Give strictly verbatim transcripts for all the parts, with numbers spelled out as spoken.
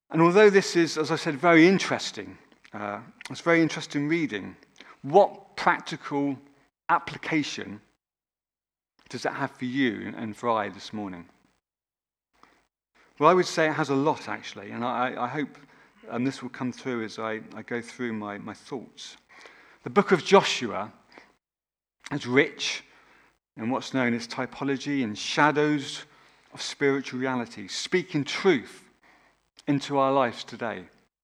And although this is, as I said, very interesting, uh, it's very interesting reading, what practical application does it have for you and for I this morning? Well, I would say it has a lot, actually, and I, I hope um, this will come through as I, I go through my, my thoughts. The book of Joshua is rich in what's known as typology and shadows of spiritual reality, speaking truth into our lives today.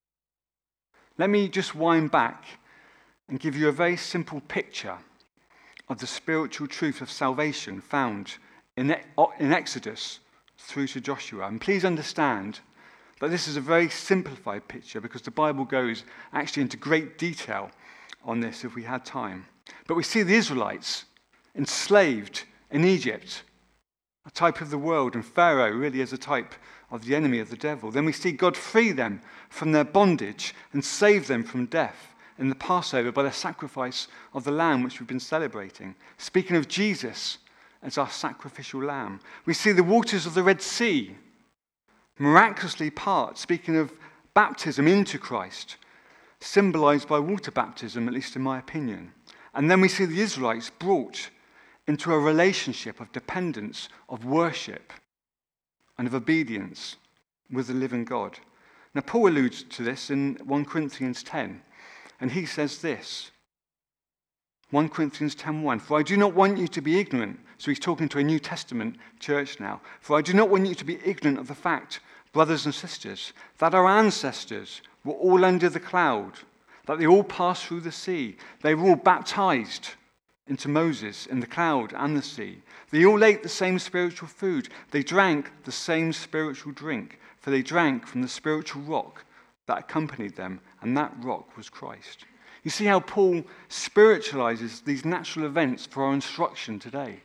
Let me just wind back and give you a very simple picture of the spiritual truth of salvation found in, in Exodus through to Joshua. And please understand that this is a very simplified picture because the Bible goes actually into great detail on this if we had time. But we see the Israelites enslaved in Egypt, a type of the world, and Pharaoh really is a type of the enemy of the devil. Then we see God free them from their bondage and save them from death in the Passover by the sacrifice of the lamb which we've been celebrating. Speaking of Jesus as our sacrificial lamb. We see the waters of the Red Sea miraculously part, speaking of baptism into Christ, symbolized by water baptism, at least in my opinion. And then we see the Israelites brought into a relationship of dependence, of worship, and of obedience with the living God. Now, Paul alludes to this in First Corinthians ten, and he says this, First Corinthians ten one, "For I do not want you to be ignorant," so he's talking to a New Testament church now, "for I do not want you to be ignorant of the fact, brothers and sisters, that our ancestors were all under the cloud, that they all passed through the sea. They were all baptized into Moses in the cloud and the sea. They all ate the same spiritual food. They drank the same spiritual drink, for they drank from the spiritual rock that accompanied them, and that rock was Christ." You see how Paul spiritualizes these natural events for our instruction today.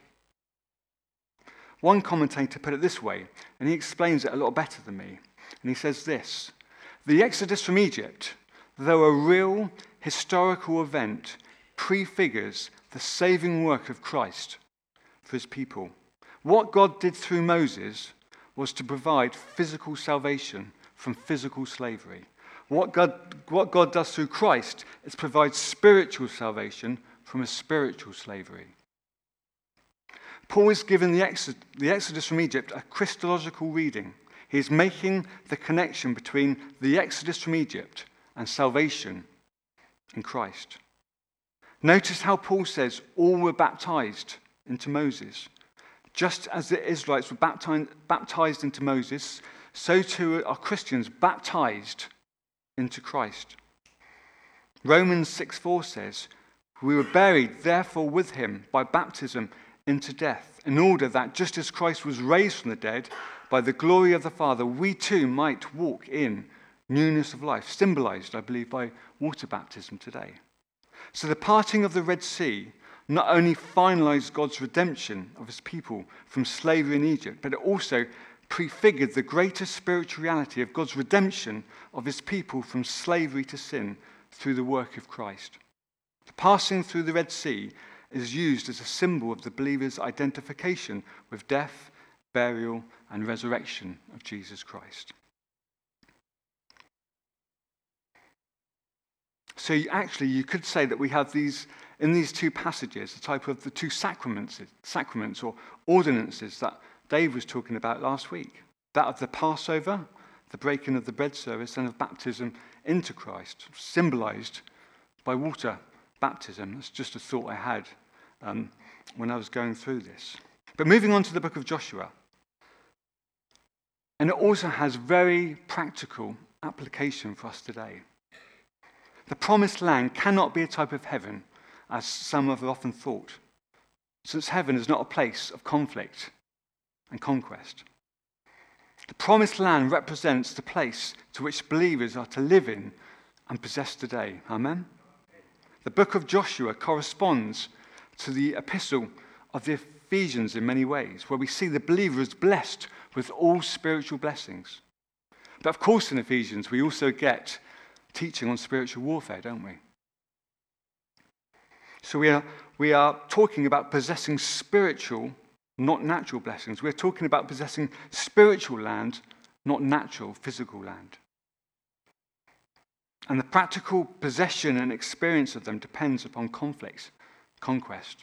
One commentator put it this way, and he explains it a lot better than me. And he says this, "The Exodus from Egypt, though a real historical event, prefigures the saving work of Christ for his people. What God did through Moses was to provide physical salvation from physical slavery. What God, what God does through Christ is provide spiritual salvation from a spiritual slavery." Paul is giving the Exodus, the Exodus from Egypt a Christological reading. He is making the connection between the Exodus from Egypt and salvation in Christ. Notice how Paul says all were baptized into Moses. Just as the Israelites were baptized into Moses, so too are Christians baptized into Christ. Romans six four says, "We were buried therefore with him by baptism into death, in order that just as Christ was raised from the dead by the glory of the Father, we too might walk in newness of life," symbolized, I believe, by water baptism today. So the parting of the Red Sea not only finalized God's redemption of his people from slavery in Egypt, but it also prefigured the greater spiritual reality of God's redemption of his people from slavery to sin through the work of Christ. The passing through the Red Sea is used as a symbol of the believer's identification with death, burial, and resurrection of Jesus Christ. So you, actually, you could say that we have these, in these two passages, the type of the two sacraments, sacraments or ordinances that Dave was talking about last week. That of the Passover, the breaking of the bread service, and of baptism into Christ, symbolized by water baptism. That's just a thought I had um, when I was going through this. But moving on to the book of Joshua. And it also has very practical application for us today. The promised land cannot be a type of heaven, as some have often thought, since heaven is not a place of conflict and conquest. The promised land represents the place to which believers are to live in and possess today. Amen? The book of Joshua corresponds to the epistle of the Ephesians in many ways, where we see the believer is blessed with all spiritual blessings. But of course in Ephesians we also get teaching on spiritual warfare, don't we? So we are, we are talking about possessing spiritual, not natural blessings. We're talking about possessing spiritual land, not natural, physical land. And the practical possession and experience of them depends upon conflict, conquest.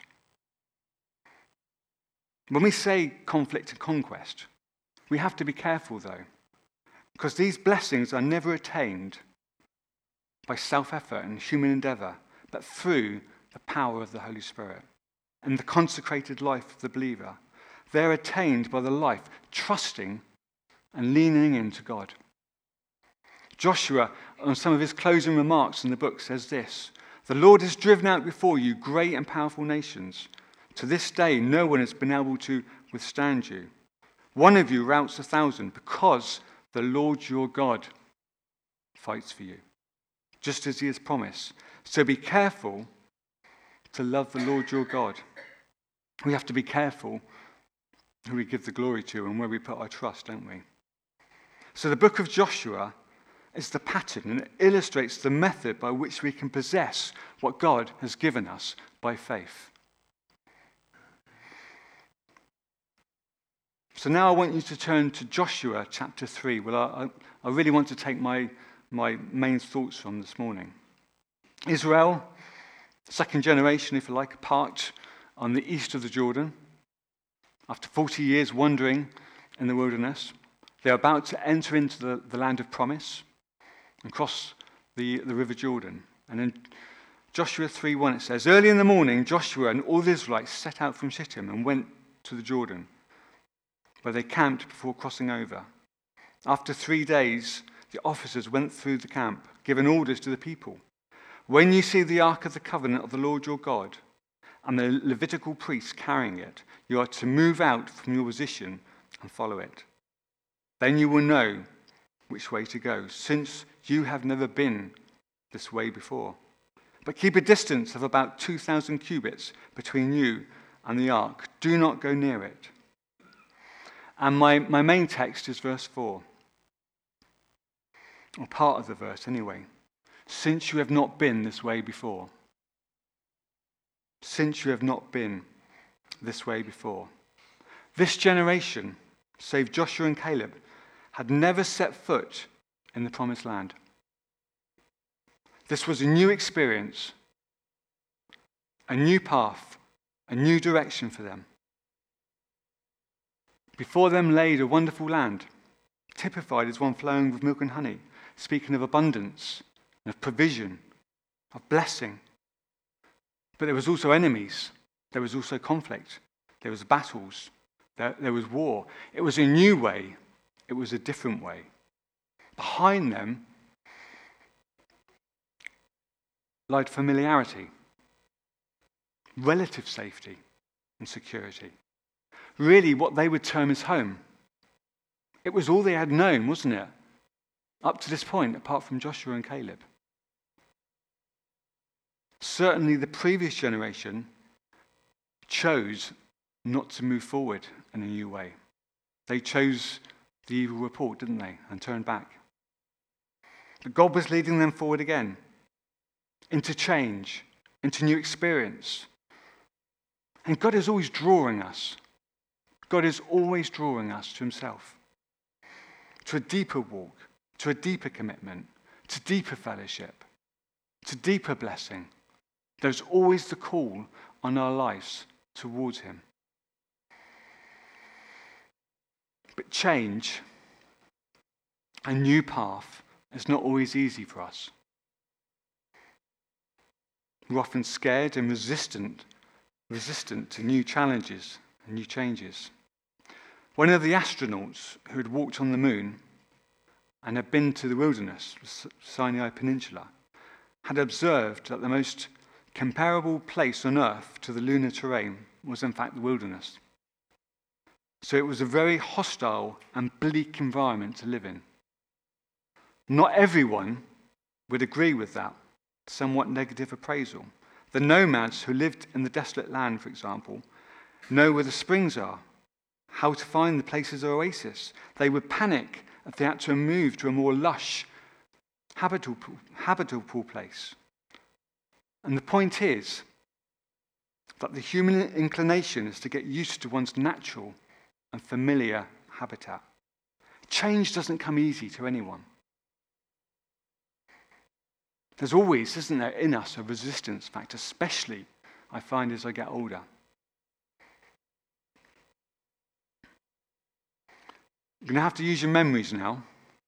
When we say conflict and conquest, we have to be careful though, because these blessings are never attained by self-effort and human endeavor, but through the power of the Holy Spirit and the consecrated life of the believer. They're attained by the life trusting and leaning into God. Joshua, on some of his closing remarks in the book, says this: "The Lord has driven out before you great and powerful nations. To this day, no one has been able to withstand you. One of you routs a thousand, because the Lord your God fights for you, just as he has promised. So be careful to love the Lord your God." We have to be careful who we give the glory to and where we put our trust, don't we? So the book of Joshua is the pattern, and it illustrates the method by which we can possess what God has given us by faith. So now I want you to turn to Joshua chapter three. Well, I, I really want to take my, my main thoughts from this morning. Israel, second generation, if you like, apart on the east of the Jordan. After forty years wandering in the wilderness, they're about to enter into the, the land of promise and cross the, the river Jordan. And in Joshua three one it says, "Early in the morning, Joshua and all the Israelites set out from Shittim and went to the Jordan, where they camped before crossing over. After three days, the officers went through the camp, giving orders to the people. 'When you see the ark of the covenant of the Lord your God and the Levitical priests carrying it, you are to move out from your position and follow it. Then you will know which way to go, since you have never been this way before. But keep a distance of about two thousand cubits between you and the ark. Do not go near it.'" And my, my main text is verse four. Or part of the verse anyway. "Since you have not been this way before." Since you have not been this way before. This generation, save Joshua and Caleb, had never set foot in the promised land. This was a new experience, a new path, a new direction for them. Before them laid a wonderful land, typified as one flowing with milk and honey, speaking of abundance, of provision, of blessing. But there was also enemies. There was also conflict. There was battles. There, there was war. It was a new way. It was a different way. Behind them lied familiarity, relative safety, and security. Really, what they would term as home. It was all they had known, wasn't it? Up to this point, apart from Joshua and Caleb. Certainly the previous generation chose not to move forward in a new way. They chose the evil report, didn't they? And turned back. But God was leading them forward again, into change, into new experience. And God is always drawing us. God is always drawing us to himself, to a deeper walk, to a deeper commitment, to deeper fellowship, to deeper blessing. There's always the call on our lives towards him. But change, a new path, is not always easy for us. We're often scared and resistant, resistant to new challenges and new changes. One of the astronauts who had walked on the moon and had been to the wilderness, the Sinai Peninsula, had observed that the most comparable place on Earth to the lunar terrain was in fact the wilderness. So it was a very hostile and bleak environment to live in. Not everyone would agree with that somewhat negative appraisal. The nomads who lived in the desolate land, for example, know where the springs are, how to find the places of oasis. They would panic if they had to move to a more lush, habitable, habitable place. And the point is that the human inclination is to get used to one's natural and familiar habitat. Change doesn't come easy to anyone. There's always, isn't there, in us a resistance factor, especially I find as I get older. You're going to have to use your memories now.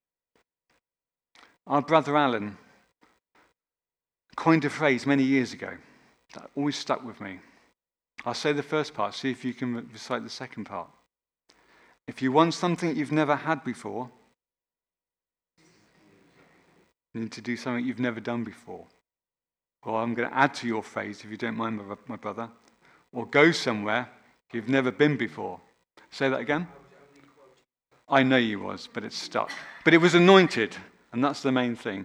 Our brother Alan coined a phrase many years ago that always stuck with me. I'll say the first part, see if you can recite the second part. If you want something you've never had before, you need to do something you've never done before. Or I'm going to add to your phrase, if you don't mind, my brother. Or go somewhere you've never been before. Say that again. I know you was, but it's stuck. But it was anointed, and that's the main thing.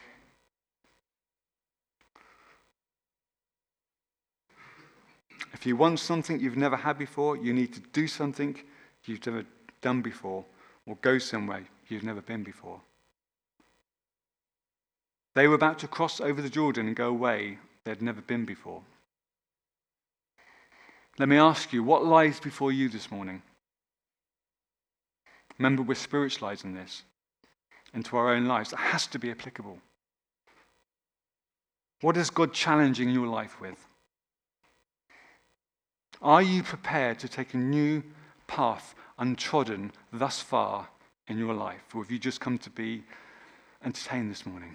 If you want something you've never had before, you need to do something you've never done before, or go somewhere you've never been before. They were about to cross over the Jordan and go away they'd never been before. Let me ask you, what lies before you this morning? Remember, we're spiritualizing this into our own lives. It has to be applicable. What is God challenging your life with? Are you prepared to take a new path untrodden thus far in your life? Or have you just come to be entertained this morning?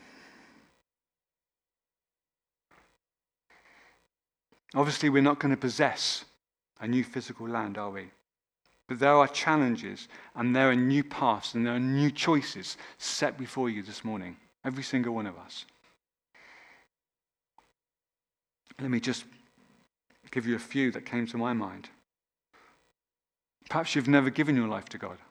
Obviously, we're not going to possess a new physical land, are we? But there are challenges, and there are new paths, and there are new choices set before you this morning. Every single one of us. Let me just give you a few that came to my mind. Perhaps you've never given your life to God.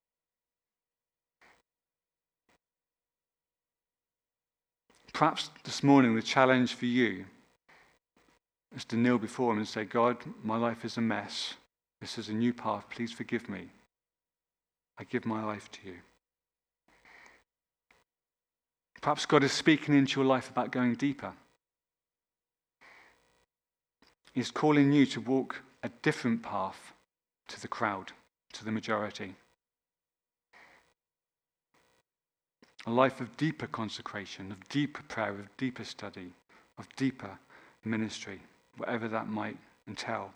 Perhaps this morning the challenge for you is to kneel before Him and say, God, my life is a mess. This is a new path. Please forgive me. I give my life to you. Perhaps God is speaking into your life about going deeper. He's calling you to walk a different path to the crowd, to the majority. A life of deeper consecration, of deeper prayer, of deeper study, of deeper ministry, whatever that might entail.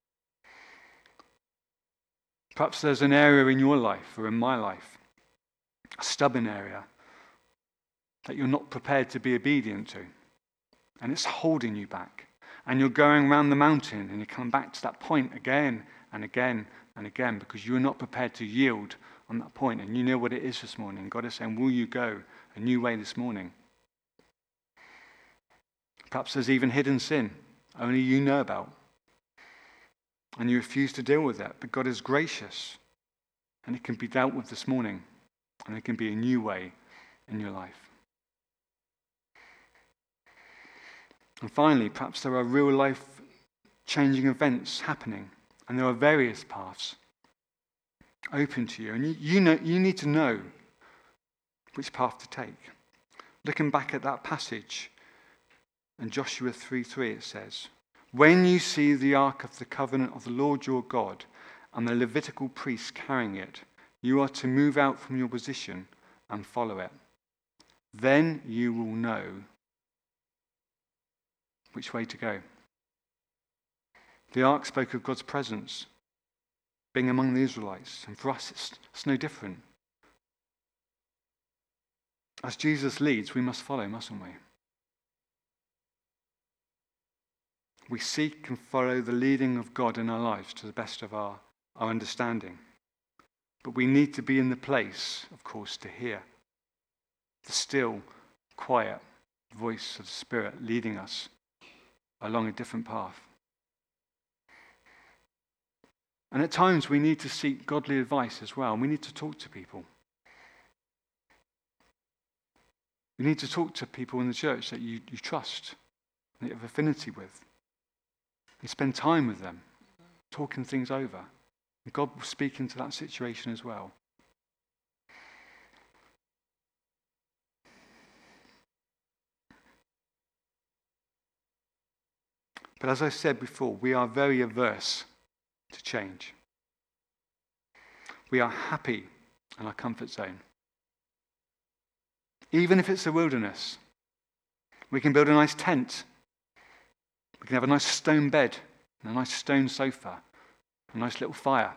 Perhaps there's an area in your life or in my life, a stubborn area, that you're not prepared to be obedient to. And it's holding you back. And you're going around the mountain and you come back to that point again and again and again because you're not prepared to yield on that point. And you know what it is this morning. God is saying, will you go a new way this morning? Perhaps there's even hidden sin only you know about. And you refuse to deal with that. But God is gracious. And it can be dealt with this morning. And it can be a new way in your life. And finally, perhaps there are real life changing events happening. And there are various paths open to you. And you, you know you need to know which path to take. Looking back at that passage in Joshua three three, it says, when you see the ark of the covenant of the Lord your God and the Levitical priests carrying it, you are to move out from your position and follow it. Then you will know which way to go. The ark spoke of God's presence being among the Israelites, and for us it's, it's no different. As Jesus leads, we must follow, mustn't we? We seek and follow the leading of God in our lives to the best of our, our understanding. But we need to be in the place, of course, to hear the still, quiet voice of the Spirit leading us along a different path. And at times we need to seek godly advice as well. We need to talk to people. We need to talk to people in the church that you, you trust, that you have affinity with. And spend time with them, talking things over. And God will speak into that situation as well. But as I said before, we are very averse to change. We are happy in our comfort zone. Even if it's a wilderness, We can build a nice tent. We can have a nice stone bed and a nice stone sofa, a nice little fire.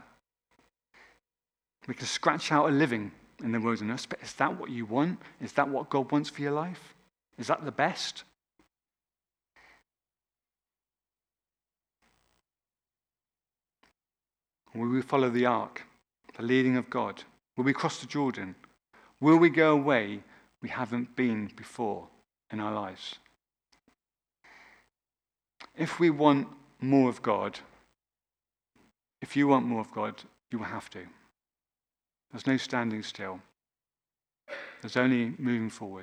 We can scratch out a living in the wilderness, but is that what you want? Is that what God wants for your life? Is that the best? Will we follow the ark, the leading of God? Will we cross the Jordan? Will we go away we haven't been before in our lives? If we want more of God, if you want more of God, you will have to. There's no standing still. There's only moving forward.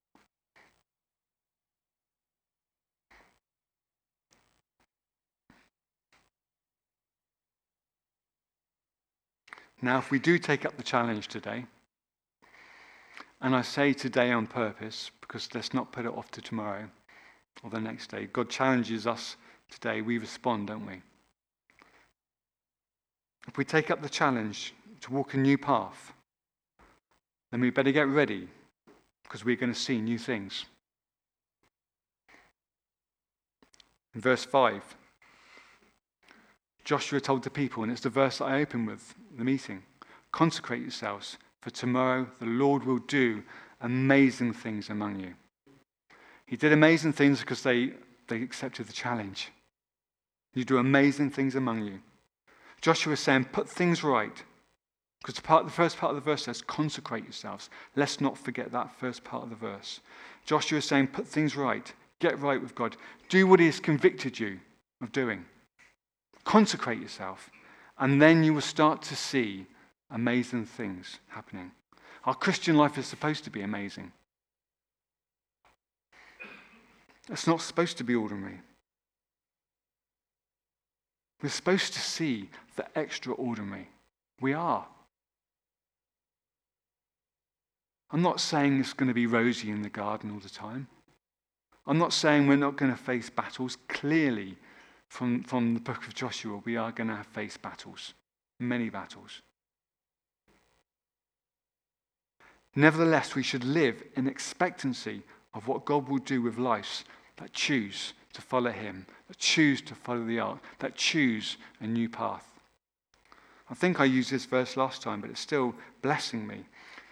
Now, if we do take up the challenge today, and I say today on purpose, because let's not put it off to tomorrow or the next day. God challenges us today, we respond, don't we? If we take up the challenge to walk a new path, then we better get ready, because we're going to see new things. In verse five, Joshua told the people, and it's the verse that I opened with the meeting, consecrate yourselves, for tomorrow the Lord will do amazing things among you. He did amazing things because they, they accepted the challenge. You do amazing things among you. Joshua is saying, put things right. Because the, part, the first part of the verse says, consecrate yourselves. Let's not forget that first part of the verse. Joshua is saying, put things right. Get right with God. Do what he has convicted you of doing. Consecrate yourself. And then you will start to see amazing things happening. Our Christian life is supposed to be amazing. It's not supposed to be ordinary. We're supposed to see the extraordinary. We are. I'm not saying it's going to be rosy in the garden all the time. I'm not saying we're not going to face battles. Clearly, from, from the book of Joshua, we are going to face battles. Many battles. Nevertheless, we should live in expectancy of what God will do with lives that choose to follow him, that choose to follow the ark, that choose a new path. I think I used this verse last time, but it's still blessing me.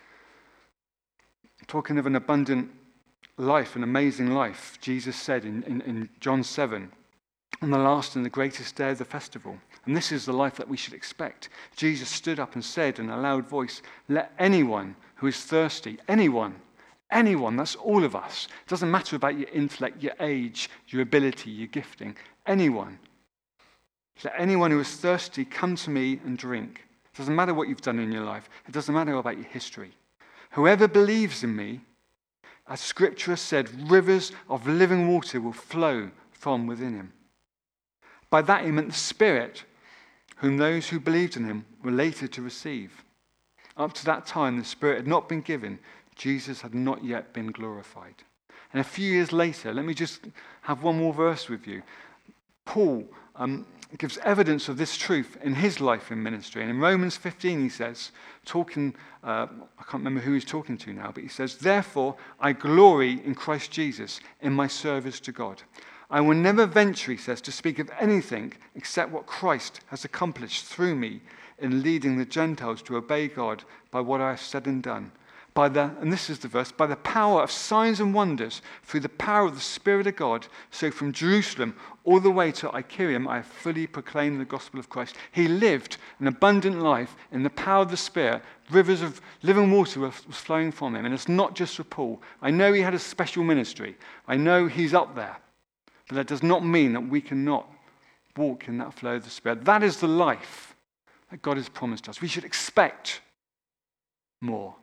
Talking of an abundant life, an amazing life, Jesus said in, in, in John seven, on the last and the greatest day of the festival. And this is the life that we should expect. Jesus stood up and said in a loud voice, let anyone who is thirsty, anyone, anyone, that's all of us. It doesn't matter about your intellect, your age, your ability, your gifting. Anyone. Let anyone who is thirsty come to me and drink. It doesn't matter what you've done in your life. It doesn't matter about your history. Whoever believes in me, as Scripture has said, rivers of living water will flow from within him. By that he meant the Spirit, whom those who believed in him were later to receive. Up to that time, the Spirit had not been given. Jesus had not yet been glorified. And a few years later, let me just have one more verse with you. Paul um, gives evidence of this truth in his life in ministry. And in Romans fifteen, he says, talking, uh, I can't remember who he's talking to now, but he says, therefore, I glory in Christ Jesus in my service to God. I will never venture, he says, to speak of anything except what Christ has accomplished through me in leading the Gentiles to obey God by what I have said and done. By the, and this is the verse, by the power of signs and wonders, through the power of the Spirit of God, so from Jerusalem all the way to Iconium, I have fully proclaimed the gospel of Christ. He lived an abundant life in the power of the Spirit. Rivers of living water was flowing from him. And it's not just for Paul. I know he had a special ministry. I know he's up there. But that does not mean that we cannot walk in that flow of the Spirit. That is the life that God has promised us. We should expect more.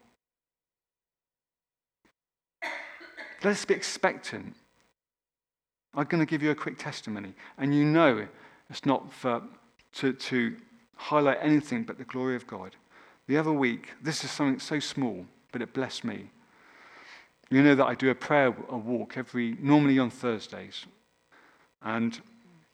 Let's be expectant. I'm going to give you a quick testimony. And you know it's not for to, to highlight anything but the glory of God. The other week, this is something so small, but it blessed me. You know that I do a prayer a walk every, normally on Thursdays. And I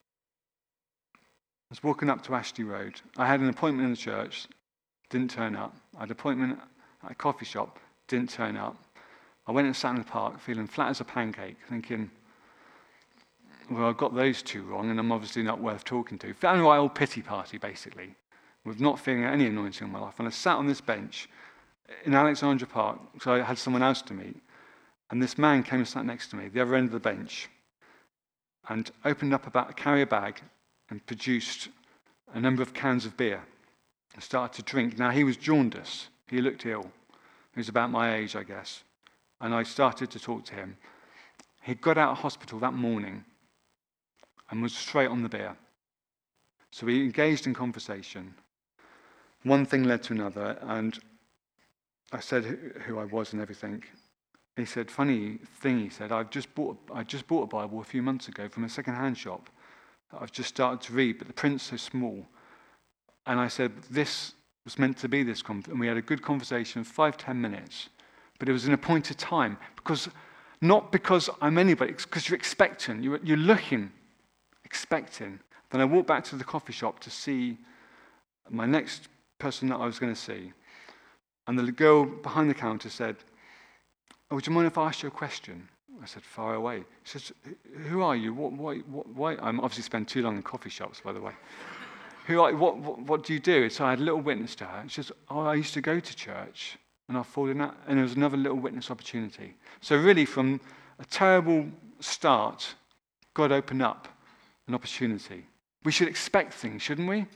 was walking up to Ashley Road. I had an appointment in the church, didn't turn up. I had an appointment at a coffee shop, didn't turn up. I went and sat in the park feeling flat as a pancake, thinking, well, I got those two wrong, and I'm obviously not worth talking to. Found my old pity party, basically, with not feeling any anointing in my life. And I sat on this bench in Alexandra Park, so I had someone else to meet. And this man came and sat next to me, the other end of the bench, and opened up a carrier bag and produced a number of cans of beer and started to drink. Now, he was jaundiced. He looked ill. He was about my age, I guess. And I started to talk to him. He got out of hospital that morning and was straight on the beer. So we engaged in conversation. One thing led to another, and I said who I was and everything. He said, funny thing, he said, I've just bought, I just bought a Bible a few months ago from a second-hand shop that I've just started to read, but the print's so small. And I said, this was meant to be this conference. And we had a good conversation, five, ten minutes. But it was an appointed time, because not because I'm anybody, it's because you're expecting, you're, you're looking, expecting. Then I walked back to the coffee shop to see my next person that I was going to see. And the girl behind the counter said, oh, would you mind if I asked you a question? I said, far away. She says, who are you? What, why, what, why? I'm obviously spent too long in coffee shops, by the way. Who are you? What, what, what do you do? So I had a little witness to her. She says, oh, I used to go to church, and I've fallen out. And there was another little witness opportunity. So really, from a terrible start, God opened up an opportunity. We should expect things, shouldn't we?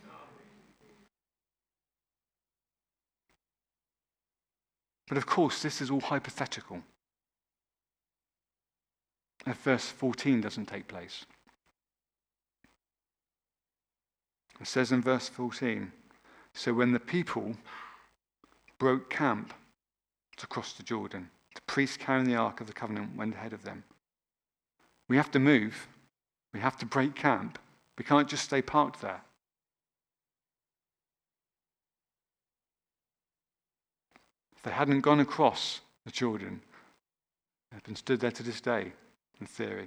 But of course, this is all hypothetical. If verse fourteen doesn't take place. It says in verse fourteen, so when the people broke camp to cross the Jordan, the priests carrying the Ark of the Covenant went ahead of them. We have to move. We have to break camp. We can't just stay parked there. If they hadn't gone across the Jordan, they've been stood there to this day, in theory.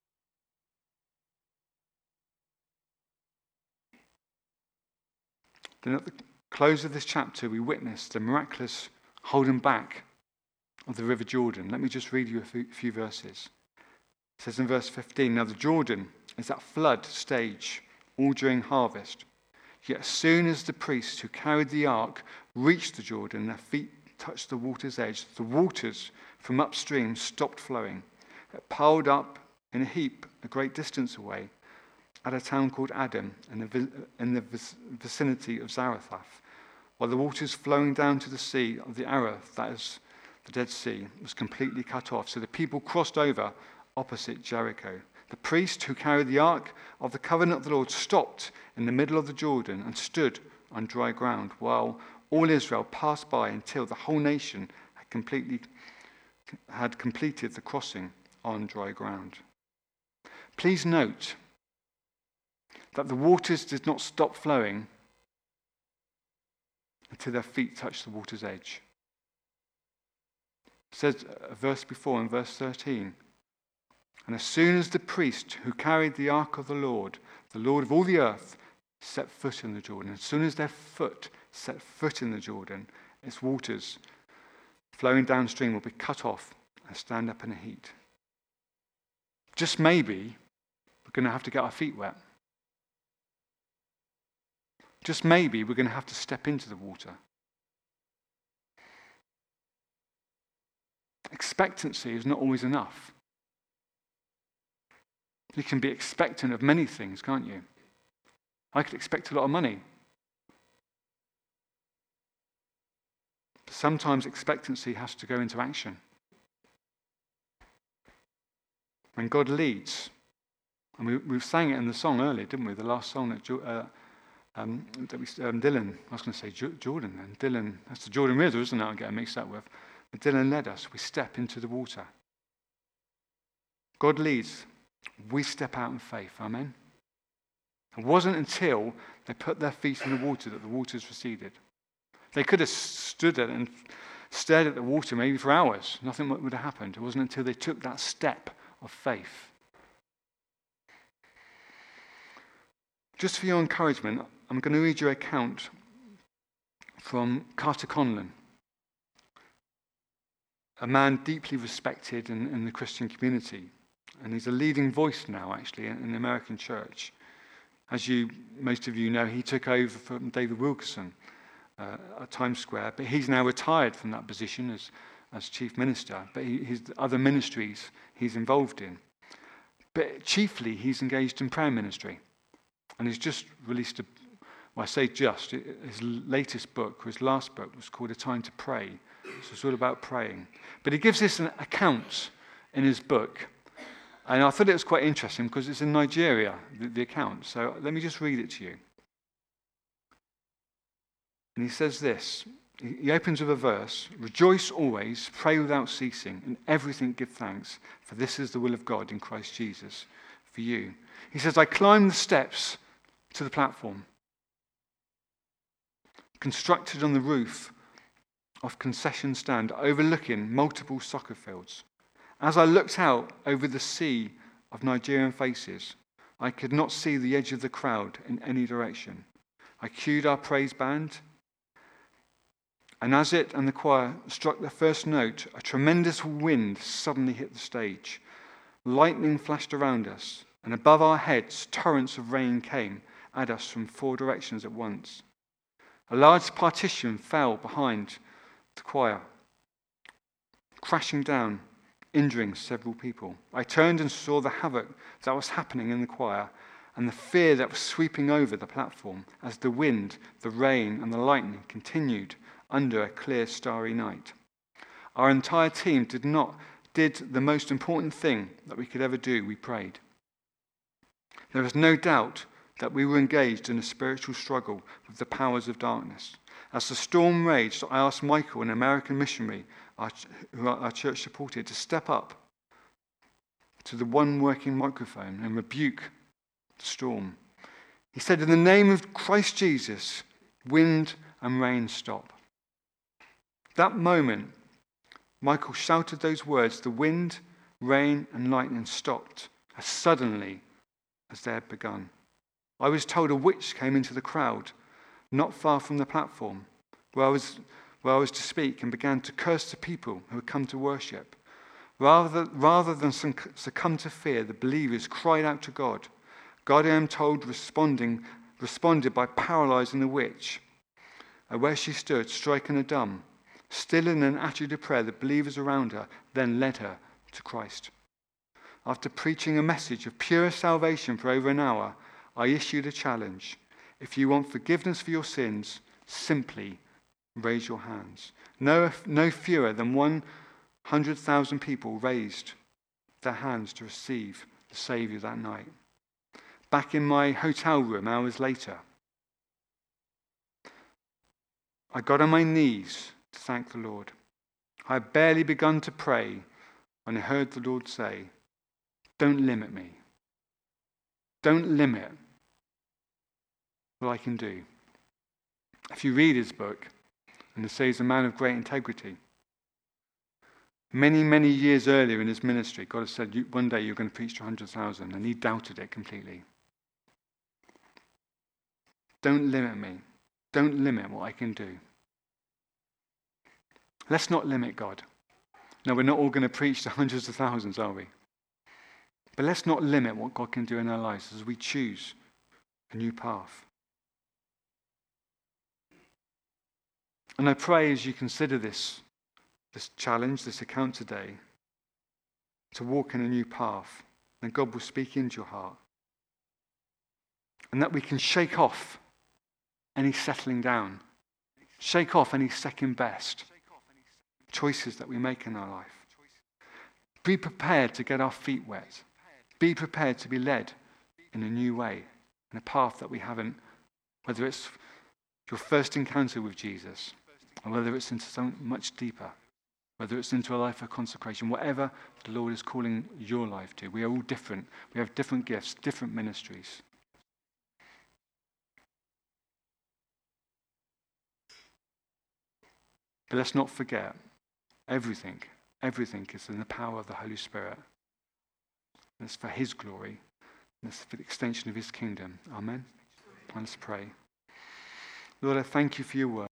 Then at the close of this chapter, we witness the miraculous holding back of the river Jordan. Let me just read you a few, few verses. It says in verse fifteen, now the Jordan is at flood stage, all during harvest. Yet as soon as the priests who carried the ark reached the Jordan, their feet touched the water's edge, the waters from upstream stopped flowing. It piled up in a heap a great distance away at a town called Adam in the, in the vicinity of Zarephath, while the waters flowing down to the sea of the Arath, that is the Dead Sea, was completely cut off. So the people crossed over opposite Jericho. The priest who carried the ark of the covenant of the Lord stopped in the middle of the Jordan and stood on dry ground, while all Israel passed by until the whole nation had completely had completed the crossing on dry ground. Please note that the waters did not stop flowing until their feet touched the water's edge. It says a verse before, in verse thirteen, and as soon as the priest who carried the ark of the Lord, the Lord of all the earth, set foot in the Jordan, as soon as their foot set foot in the Jordan, its waters flowing downstream will be cut off and stand up in a heat. Just maybe we're going to have to get our feet wet. Just maybe we're going to have to step into the water. Expectancy is not always enough. You can be expectant of many things, can't you? I could expect a lot of money. But sometimes expectancy has to go into action. When God leads, and we, we sang it in the song earlier, didn't we? The last song that, uh, um, that we, um, Dylan, I was going to say J- Jordan then, Dylan, that's the Jordan River, isn't it? I'm getting mixed up with. But Dylan led us, we step into the water. God leads, we step out in faith, amen? It wasn't until they put their feet in the water that the waters receded. They could have stood there and stared at the water maybe for hours. Nothing would have happened. It wasn't until they took that step of faith. Just for your encouragement, I'm going to read you an account from Carter Conlon. a man deeply respected in, in the Christian community. And he's a leading voice now, actually, in, in the American church. As you, most of you know, he took over from David Wilkerson uh, at Times Square, but he's now retired from that position as, as chief minister. But he, his other ministries he's involved in. But chiefly, he's engaged in prayer ministry. And he's just released a, well, I say just, his latest book, or his last book, was called A Time to Pray. So it's all about praying. But he gives this an account in his book. And I thought it was quite interesting because it's in Nigeria, the, the account. So let me just read it to you. And he says this. He opens with a verse. Rejoice always, pray without ceasing, in everything give thanks, for this is the will of God in Christ Jesus for you. He says, I climbed the steps to the platform, constructed on the roof of concession stand overlooking multiple soccer fields. As I looked out over the sea of Nigerian faces, I could not see the edge of the crowd in any direction. I cued our praise band, and as it and the choir struck the first note, a tremendous wind suddenly hit the stage. Lightning flashed around us, and above our heads, torrents of rain came at us from four directions at once. A large partition fell behind the choir, crashing down, injuring several people. I turned and saw the havoc that was happening in the choir and the fear that was sweeping over the platform as the wind, the rain, and the lightning continued under a clear, starry night. Our entire team did not did the most important thing that we could ever do. We prayed. There was no doubt that we were engaged in a spiritual struggle with the powers of darkness. As the storm raged, I asked Michael, an American missionary our, who our church supported, to step up to the one working microphone and rebuke the storm. He said, in the name of Christ Jesus, wind and rain stop. That moment, Michael shouted those words, the wind, rain, and lightning stopped as suddenly as they had begun. I was told a witch came into the crowd, not far from the platform, where I was, where I was to speak, and began to curse the people who had come to worship. Rather, rather than succumb to fear, the believers cried out to God. God, I am told, responding, responded by paralyzing the witch, uh, where she stood, striking her dumb. Still in an attitude of prayer, the believers around her then led her to Christ. After preaching a message of pure salvation for over an hour, I issued a challenge. If you want forgiveness for your sins, simply raise your hands. No, no fewer than one hundred thousand people raised their hands to receive the Saviour that night. Back in my hotel room hours later, I got on my knees to thank the Lord. I had barely begun to pray when I heard the Lord say, don't limit me. Don't limit what I can do. If you read his book, and it says he's a man of great integrity. Many, many years earlier in his ministry, God has said, one day you're going to preach to one hundred thousand, and he doubted it completely. Don't limit me. Don't limit what I can do. Let's not limit God. No, we're not all going to preach to hundreds of thousands, are we? But let's not limit what God can do in our lives as we choose a new path. And I pray as you consider this, this challenge, this account today, to walk in a new path, and God will speak into your heart. And that we can shake off any settling down, shake off any second best choices that we make in our life. Be prepared to get our feet wet. Be prepared to be led in a new way, in a path that we haven't, whether it's your first encounter with Jesus, or whether it's into something much deeper, whether it's into a life of consecration, whatever the Lord is calling your life to. We are all different. We have different gifts, different ministries. But let's not forget, everything, everything is in the power of the Holy Spirit. And it's for his glory, and it's for the extension of his kingdom. Amen. And let's pray. Lord, I thank you for your word.